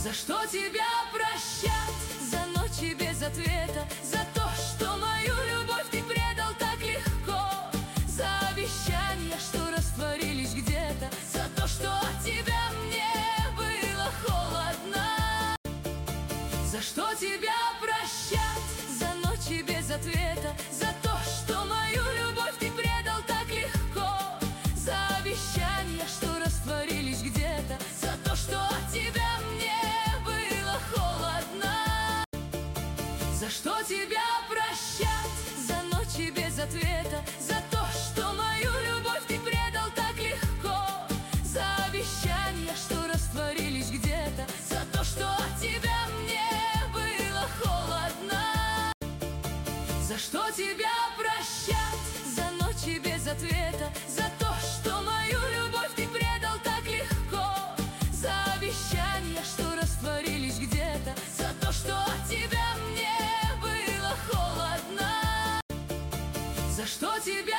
За что тебя прощать? За ночи без ответа, за то, что мою любовь ты предал так легко, за обещания, что растворились где-то, за то, что от тебя мне было холодно. За что тебя прощать? За ночи без ответа, за то, что мою любовь ты предал так легко, за обещания, что растворились где-то, за то, что от тебя мне было холодно. За что тебя прощать? За ночи без ответа, за то, что мою любовь ты предал так легко, за обещания, что растворились где-то, за то, что от тебя мне было холодно. За что тебя прощать? За ночи без ответа, за то, что мою любовь ты предал так легко, за обещания, что растворились где-то, за то, что от тебя мне было холодно. За что тебя